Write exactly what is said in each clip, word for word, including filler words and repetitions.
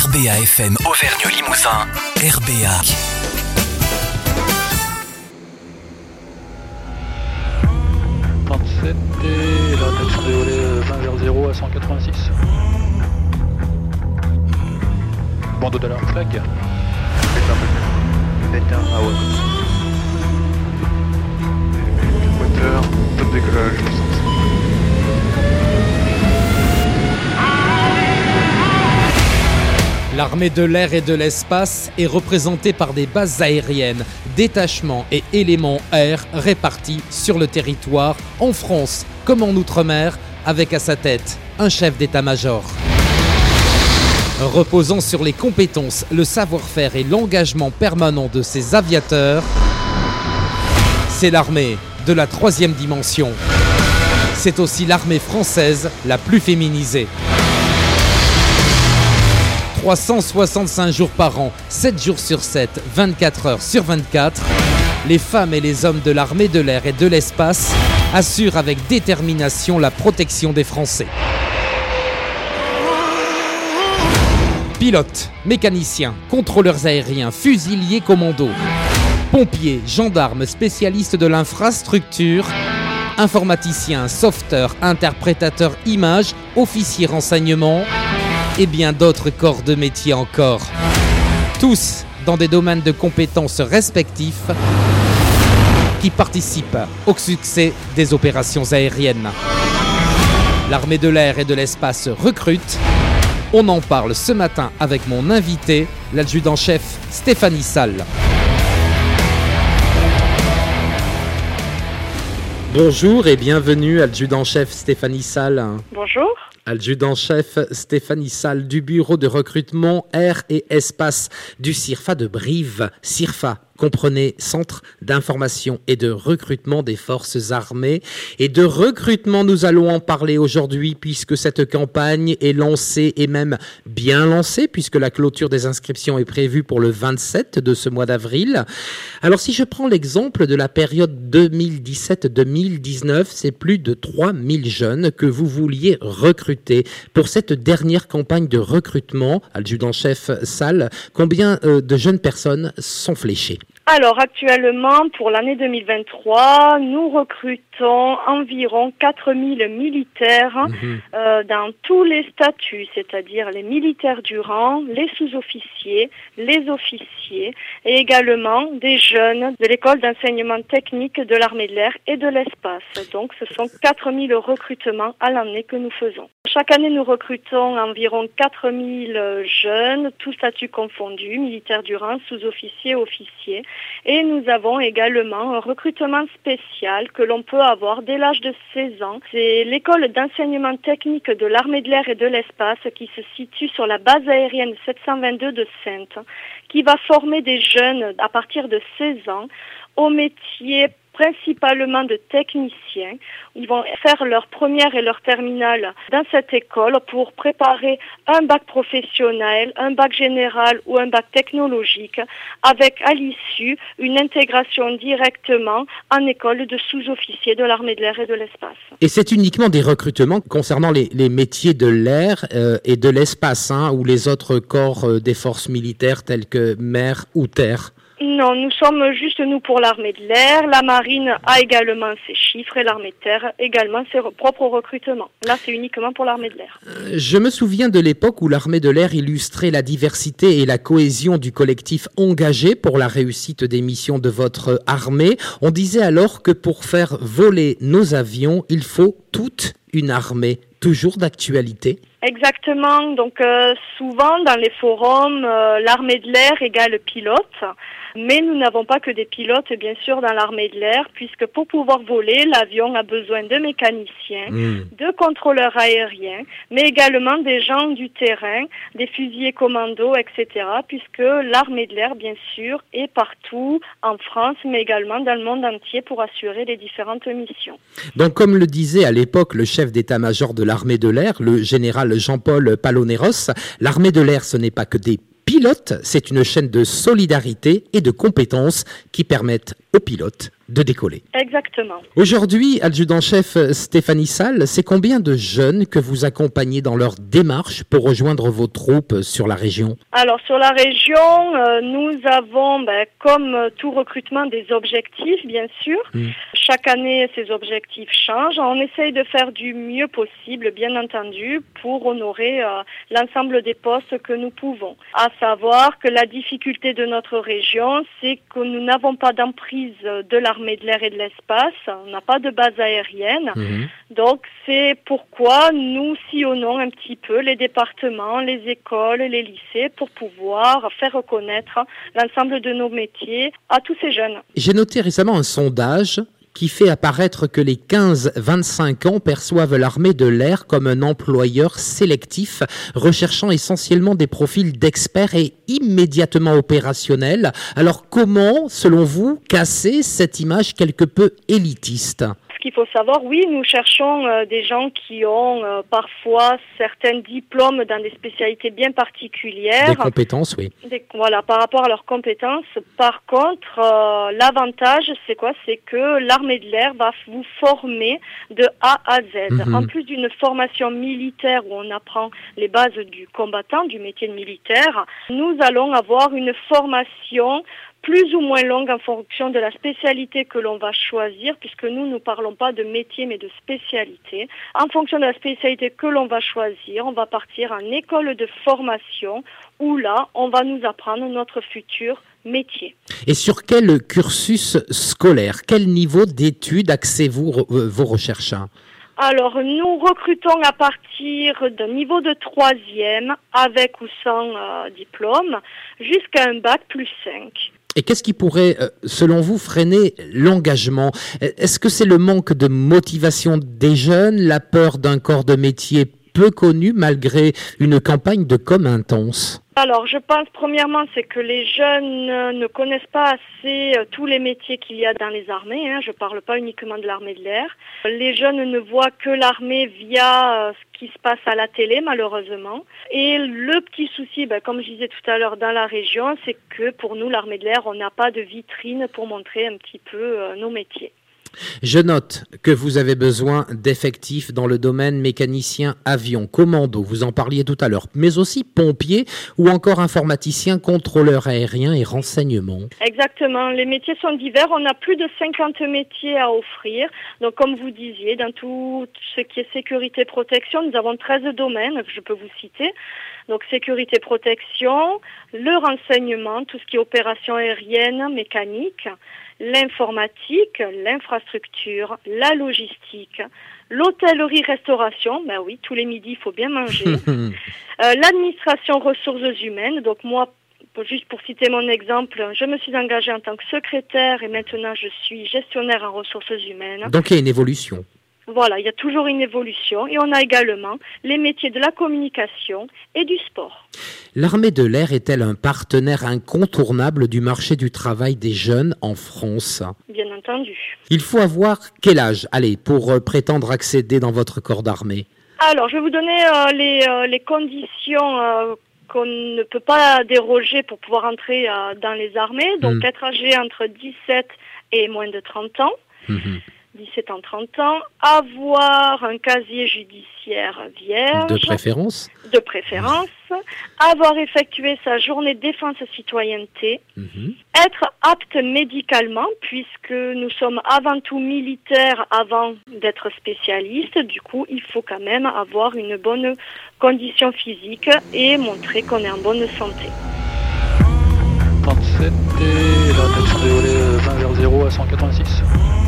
R B A F M Auvergne-Limousin, R B A. trente-sept et la direction des volets vingt vers zéro à cent quatre-vingt-six. Bandeau d'alarme flag. Éteint, ah ouais. Moteur, top décollage, L'armée de l'air et de l'espace est représentée par des bases aériennes, détachements et éléments air répartis sur le territoire, en France comme en Outre-mer, avec à sa tête un chef d'état-major. Reposant sur les compétences, le savoir-faire et l'engagement permanent de ses aviateurs, c'est l'armée de la troisième dimension. C'est aussi l'armée française la plus féminisée. trois cent soixante-cinq jours par an, sept jours sur sept, vingt-quatre heures sur vingt-quatre, les femmes et les hommes de l'armée de l'air et de l'espace assurent avec détermination la protection des Français. Pilotes, mécaniciens, contrôleurs aériens, fusiliers commandos, pompiers, gendarmes, spécialistes de l'infrastructure, informaticiens, sauveteurs, interprétateurs images, officiers renseignement et bien d'autres corps de métier encore. Tous dans des domaines de compétences respectifs qui participent au succès des opérations aériennes. L'armée de l'air et de l'espace recrute. On en parle ce matin avec mon invité, l'adjudant-chef Stéphanie Salle. Bonjour et bienvenue, adjudant-chef Stéphanie Salle. Bonjour. Adjudant-chef Stéphanie Salle du bureau de recrutement Air et Espace du CIRFA de Brive. CIRFA, comprenez Centre d'information et de recrutement des forces armées. Et de recrutement, nous allons en parler aujourd'hui puisque cette campagne est lancée et même bien lancée puisque la clôture des inscriptions est prévue pour le vingt-sept de ce mois d'avril. Alors si je prends l'exemple de la période deux mille dix-sept deux mille dix-neuf, c'est plus de trois mille jeunes que vous vouliez recruter. Pour cette dernière campagne de recrutement, adjudant-chef Salle, combien euh, de jeunes personnes sont fléchées ? Alors actuellement, pour l'année deux mille vingt-trois, nous recrutons environ quatre mille militaires mmh. euh, dans tous les statuts, c'est-à-dire les militaires du rang, les sous-officiers, les officiers et également des jeunes de l'école d'enseignement technique de l'armée de l'air et de l'espace. Donc ce sont quatre mille recrutements à l'année que nous faisons. Chaque année, nous recrutons environ quatre mille jeunes, tous statuts confondus, militaires du rang, sous-officiers, officiers. Et nous avons également un recrutement spécial que l'on peut avoir dès l'âge de seize ans. C'est l'école d'enseignement technique de l'armée de l'air et de l'espace qui se situe sur la base aérienne sept cent vingt-deux de Saintes, qui va former des jeunes à partir de seize ans au métier principalement de techniciens. Ils vont faire leur première et leur terminale dans cette école pour préparer un bac professionnel, un bac général ou un bac technologique avec à l'issue une intégration directement en école de sous-officiers de l'armée de l'air et de l'espace. Et c'est uniquement des recrutements concernant les, les métiers de l'air euh, et de l'espace hein, ou les autres corps euh, des forces militaires tels que mer ou terre? Non, nous sommes juste nous pour l'armée de l'air. La marine a également ses chiffres et l'armée de terre également ses propres recrutements. Là, c'est uniquement pour l'armée de l'air. Euh, je me souviens de l'époque où l'armée de l'air illustrait la diversité et la cohésion du collectif engagé pour la réussite des missions de votre armée. On disait alors que pour faire voler nos avions, il faut toute une armée. Toujours d'actualité ? Exactement. Donc euh, souvent dans les forums, euh, l'armée de l'air égale pilote. Mais nous n'avons pas que des pilotes, bien sûr, dans l'armée de l'air, puisque pour pouvoir voler, l'avion a besoin de mécaniciens, mmh. de contrôleurs aériens, mais également des gens du terrain, des fusiliers commandos, et cetera, puisque l'armée de l'air, bien sûr, est partout en France, mais également dans le monde entier pour assurer les différentes missions. Donc, comme le disait à l'époque le chef d'état-major de l'armée de l'air, le général Jean-Paul Palonéros, l'armée de l'air, ce n'est pas que des pilotes, c'est une chaîne de solidarité et de compétences qui permettent aux pilotes de décoller. Exactement. Aujourd'hui, adjudant-chef Stéphanie Salle, c'est combien de jeunes que vous accompagnez dans leur démarche pour rejoindre vos troupes sur la région? Alors sur la région, euh, nous avons, ben, comme tout recrutement, des objectifs, bien sûr. Mmh. Chaque année, ces objectifs changent. On essaye de faire du mieux possible, bien entendu, pour honorer euh, l'ensemble des postes que nous pouvons. À savoir que la difficulté de notre région, c'est que nous n'avons pas d'emprise de l'armée de l'air et de l'espace, on n'a pas de base aérienne, mmh. donc c'est pourquoi nous sillonnons un petit peu les départements, les écoles, les lycées pour pouvoir faire reconnaître l'ensemble de nos métiers à tous ces jeunes. J'ai noté récemment un sondage qui fait apparaître que les quinze à vingt-cinq ans perçoivent l'armée de l'air comme un employeur sélectif, recherchant essentiellement des profils d'experts et immédiatement opérationnels. Alors comment, selon vous, casser cette image quelque peu élitiste ? Ce qu'il faut savoir, oui, nous cherchons euh, des gens qui ont euh, parfois certains diplômes dans des spécialités bien particulières. Des compétences, oui. Des, voilà, par rapport à leurs compétences. Par contre, euh, l'avantage, c'est quoi? C'est que l'armée de l'air va vous former de A à Z. Mm-hmm. En plus d'une formation militaire où on apprend les bases du combattant, du métier de militaire, nous allons avoir une formation plus ou moins longue en fonction de la spécialité que l'on va choisir, puisque nous ne parlons pas de métier mais de spécialité. En fonction de la spécialité que l'on va choisir, on va partir en école de formation où là, on va nous apprendre notre futur métier. Et sur quel cursus scolaire, quel niveau d'études axez-vous euh, vos recherches? Alors, nous recrutons à partir d'un niveau de troisième, avec ou sans euh, diplôme, jusqu'à un bac plus cinq. Et qu'est-ce qui pourrait, selon vous, freiner l'engagement? Est-ce que c'est le manque de motivation des jeunes, la peur d'un corps de métier peu connu malgré une campagne de com intense? Alors, je pense premièrement, c'est que les jeunes ne connaissent pas assez tous les métiers qu'il y a dans les armées. Hein. Je ne parle pas uniquement de l'armée de l'air. Les jeunes ne voient que l'armée via ce qui se passe à la télé, malheureusement. Et le petit souci, ben, comme je disais tout à l'heure, dans la région, c'est que pour nous, l'armée de l'air, on n'a pas de vitrine pour montrer un petit peu euh, nos métiers. Je note que vous avez besoin d'effectifs dans le domaine mécanicien avion, commando, vous en parliez tout à l'heure, mais aussi pompiers ou encore informaticiens, contrôleurs aériens et renseignements. Exactement, les métiers sont divers, on a plus de cinquante métiers à offrir. Donc comme vous disiez, dans tout ce qui est sécurité protection, nous avons treize domaines que je peux vous citer. Donc sécurité protection, le renseignement, tout ce qui est opération aérienne, mécanique, l'informatique, l'infrastructure, la logistique, l'hôtellerie-restauration, ben oui, tous les midis, il faut bien manger, euh, l'administration ressources humaines, donc moi, juste pour citer mon exemple, je me suis engagée en tant que secrétaire et maintenant je suis gestionnaire en ressources humaines. Donc il y a une évolution. Voilà, il y a toujours une évolution et on a également les métiers de la communication et du sport. L'armée de l'air est-elle un partenaire incontournable du marché du travail des jeunes en France? Bien entendu. Il faut avoir quel âge, allez, pour euh, prétendre accéder dans votre corps d'armée? Alors, je vais vous donner euh, les, euh, les conditions euh, qu'on ne peut pas déroger pour pouvoir entrer euh, dans les armées. Donc, mmh. être âgé entre dix-sept et moins de trente ans. Mmh. dix-sept ans, trente ans, avoir un casier judiciaire vierge. De préférence. De préférence. Avoir effectué sa journée de défense citoyenneté. Mm-hmm. Être apte médicalement, puisque nous sommes avant tout militaires avant d'être spécialistes. Du coup, il faut quand même avoir une bonne condition physique et montrer qu'on est en bonne santé. trente-sept et la tête dévolée vingt vers zéro à cent quatre-vingt-six.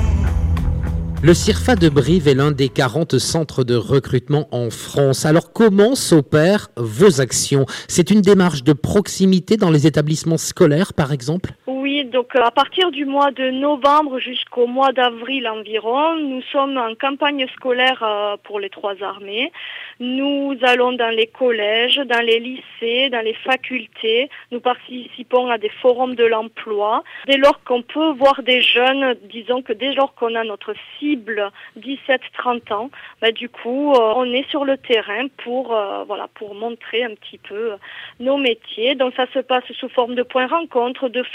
Le CIRFA de Brive est l'un des quarante centres de recrutement en France. Alors comment s'opèrent vos actions? C'est une démarche de proximité dans les établissements scolaires, par exemple? Oui, donc à partir du mois de novembre jusqu'au mois d'avril environ, nous sommes en campagne scolaire pour les trois armées. Nous allons dans les collèges, dans les lycées, dans les facultés. Nous participons à des forums de l'emploi. Dès lors qu'on peut voir des jeunes, disons que dès lors qu'on a notre cible dix-sept à trente ans, bah, du coup, euh, on est sur le terrain pour, euh, voilà, pour montrer un petit peu nos métiers. Donc ça se passe sous forme de points rencontres, de forums,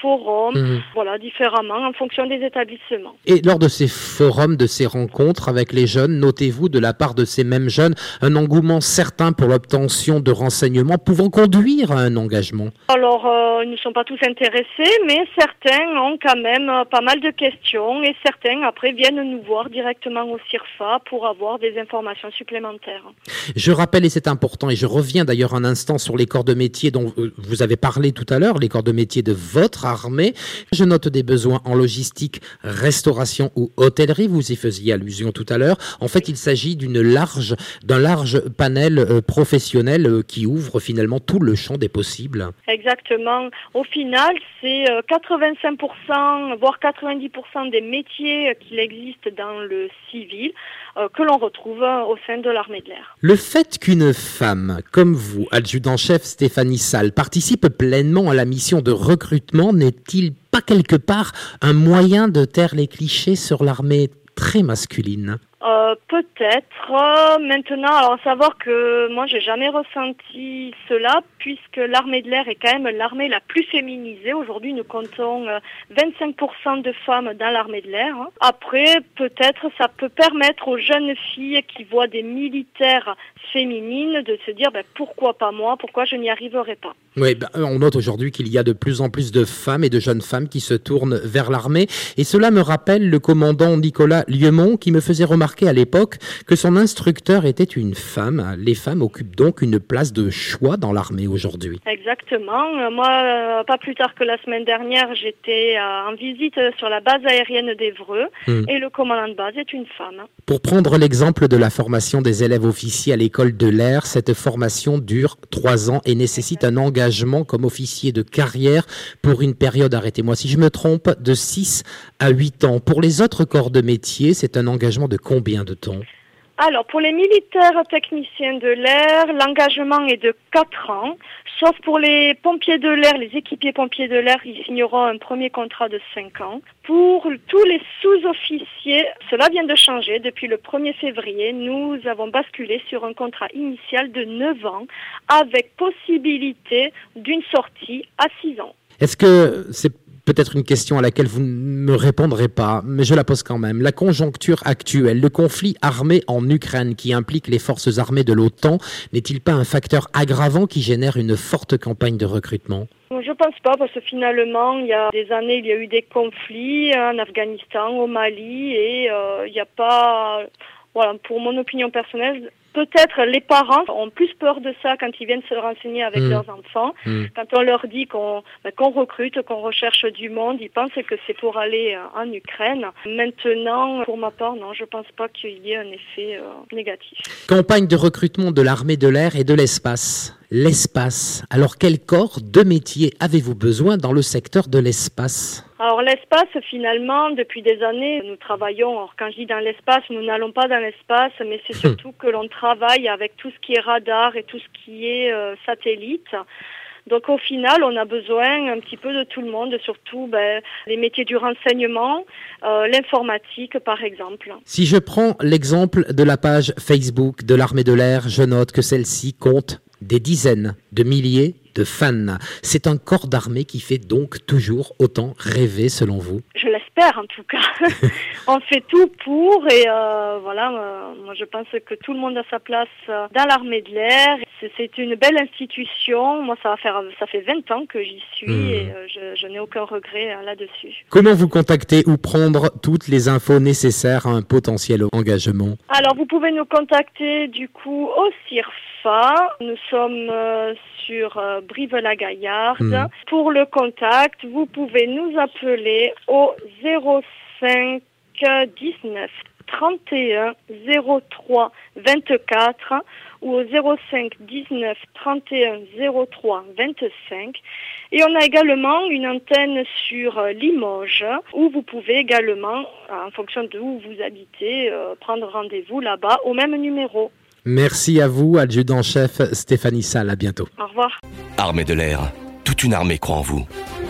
forums, mmh. voilà, différemment en fonction des établissements. Et lors de ces forums, de ces rencontres avec les jeunes, notez-vous de la part de ces mêmes jeunes un engouement certain pour l'obtention de renseignements pouvant conduire à un engagement? Alors, euh, ils ne sont pas tous intéressés, mais certains ont quand même euh, pas mal de questions et certains après viennent nous voir directement au CIRFA pour avoir des informations supplémentaires. Je rappelle, et c'est important, et je reviens d'ailleurs un instant sur les corps de métier dont vous avez parlé tout à l'heure, les corps de métier de votre armée. Je note des besoins en logistique, restauration ou hôtellerie, vous y faisiez allusion tout à l'heure. En fait, il s'agit d'une large, d'un large panel euh, professionnel euh, qui ouvre finalement tout le champ des possibles. Exactement. Au final, c'est euh, quatre-vingt-cinq pour cent, voire quatre-vingt-dix pour cent des métiers qu'il existe dans le civil euh, que l'on retrouve au sein de l'armée de l'air. Le fait qu'une femme, comme vous, adjudant-chef Stéphanie Salle, participe pleinement à la mission de recrutement, n'est-il pas quelque part un moyen de taire les clichés sur l'armée très masculine ? Euh, peut-être. Euh, maintenant, alors savoir que moi, j'ai jamais ressenti cela, puisque l'armée de l'air est quand même l'armée la plus féminisée. Aujourd'hui, nous comptons euh, vingt-cinq pour cent de femmes dans l'armée de l'air. Hein. Après, peut-être, ça peut permettre aux jeunes filles qui voient des militaires féminines de se dire, ben, pourquoi pas moi, pourquoi je n'y arriverai pas. Oui, ben, on note aujourd'hui qu'il y a de plus en plus de femmes et de jeunes femmes qui se tournent vers l'armée. Et cela me rappelle le commandant Nicolas Lieuemont qui me faisait remarquer à l'époque que son instructeur était une femme. Les femmes occupent donc une place de choix dans l'armée aujourd'hui. Exactement. Moi, euh, pas plus tard que la semaine dernière, j'étais euh, en visite sur la base aérienne d'Évreux hum. et le commandant de base est une femme. Pour prendre l'exemple de la formation des élèves officiers à l'école de l'air, cette formation dure trois ans et nécessite un engagement comme officier de carrière pour une période, arrêtez-moi si je me trompe, de six à huit ans. Pour les autres corps de métier, c'est un engagement de combien de temps ? Alors, pour les militaires techniciens de l'air, l'engagement est de quatre ans, sauf pour les pompiers de l'air, les équipiers pompiers de l'air, ils signeront un premier contrat de cinq ans. Pour tous les sous-officiers, cela vient de changer. Depuis le premier février, nous avons basculé sur un contrat initial de neuf ans, avec possibilité d'une sortie à six ans. Est-ce que c'est peut-être une question à laquelle vous ne me répondrez pas, mais je la pose quand même. La conjoncture actuelle, le conflit armé en Ukraine qui implique les forces armées de l'OTAN, n'est-il pas un facteur aggravant qui génère une forte campagne de recrutement ? Je pense pas, parce que finalement, il y a des années, il y a eu des conflits en Afghanistan, au Mali, et euh, il n'y a pas... Voilà, pour mon opinion personnelle, peut-être les parents ont plus peur de ça quand ils viennent se renseigner avec mmh. leurs enfants. Mmh. Quand on leur dit qu'on, ben, qu'on recrute, qu'on recherche du monde, ils pensent que c'est pour aller euh, en Ukraine. Maintenant, pour ma part, non, je pense pas qu'il y ait un effet euh, négatif. Campagne de recrutement de l'armée de l'air et de l'espace. L'espace. Alors, quel corps de métier avez-vous besoin dans le secteur de l'espace ? Alors l'espace, finalement, depuis des années, nous travaillons, alors quand je dis dans l'espace, nous n'allons pas dans l'espace, mais c'est surtout que l'on travaille avec tout ce qui est radar et tout ce qui est euh, satellite. Donc au final, on a besoin un petit peu de tout le monde, surtout ben, les métiers du renseignement, euh, l'informatique par exemple. Si je prends l'exemple de la page Facebook de l'armée de l'air, je note que celle-ci compte des dizaines de milliers de fans. C'est un corps d'armée qui fait donc toujours autant rêver selon vous ? Je l'espère en tout cas. On fait tout pour et euh, voilà, euh, moi je pense que tout le monde a sa place euh, dans l'armée de l'air. C'est, c'est une belle institution. Moi ça va faire, ça fait vingt ans que j'y suis mmh. et euh, je, je n'ai aucun regret euh, là-dessus. Comment vous contacter ou prendre toutes les infos nécessaires à un potentiel engagement ? Alors vous pouvez nous contacter du coup au CIRFA. Nous sommes euh, sur euh, Brive-la-Gaillarde. Mmh. Pour le contact, vous pouvez nous appeler au zéro cinq dix-neuf trente et un zéro trois vingt-quatre ou au zéro cinq dix-neuf trente et un zéro trois vingt-cinq. Et on a également une antenne sur Limoges où vous pouvez également, en fonction de où vous habitez, euh, prendre rendez-vous là-bas au même numéro. Merci à vous, adjudant-chef Stéphanie Salle. À bientôt. Au revoir. Armée de l'air, toute une armée croit en vous.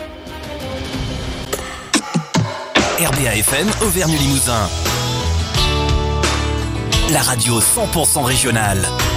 R B A F M, Auvergne Limousin. La radio cent pour cent régionale.